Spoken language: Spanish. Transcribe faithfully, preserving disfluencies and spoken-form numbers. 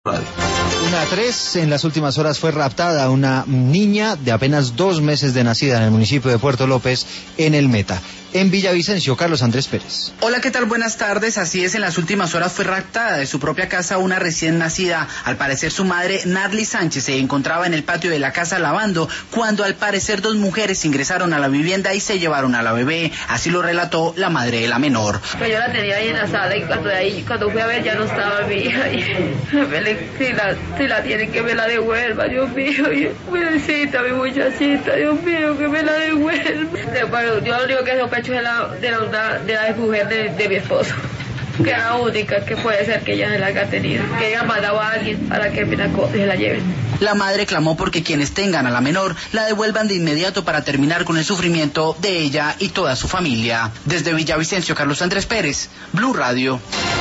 Una a tres, en las últimas horas fue raptada una niña de apenas dos meses de nacida en el municipio de Puerto López, en el Meta. En Villavicencio, Carlos Andrés Pérez. Hola, ¿qué tal? Buenas tardes. Así es, en las últimas horas fue raptada de su propia casa una recién nacida. Al parecer su madre, Narly Sánchez, se encontraba en el patio de la casa lavando, cuando al parecer dos mujeres ingresaron a la vivienda y se llevaron a la bebé. Así lo relató la madre de la menor. Pues yo la tenía ahí en la sala y cuando, de ahí, cuando fui a ver ya no estaba mi hija. Y, si, la, si la tienen, que me la devuelva, Dios mío. Y, mi necesita, mi muchachita, Dios mío, que me la devuelva. Bueno, yo lo único que sospecho de la, de la, de la mujer de, de mi esposo, que es la única que puede ser que ella se la haya tenido, que ella mandaba a alguien para que me la, se la lleven. La madre clamó porque quienes tengan a la menor la devuelvan de inmediato para terminar con el sufrimiento de ella y toda su familia. Desde Villavicencio, Carlos Andrés Pérez, Blue Radio.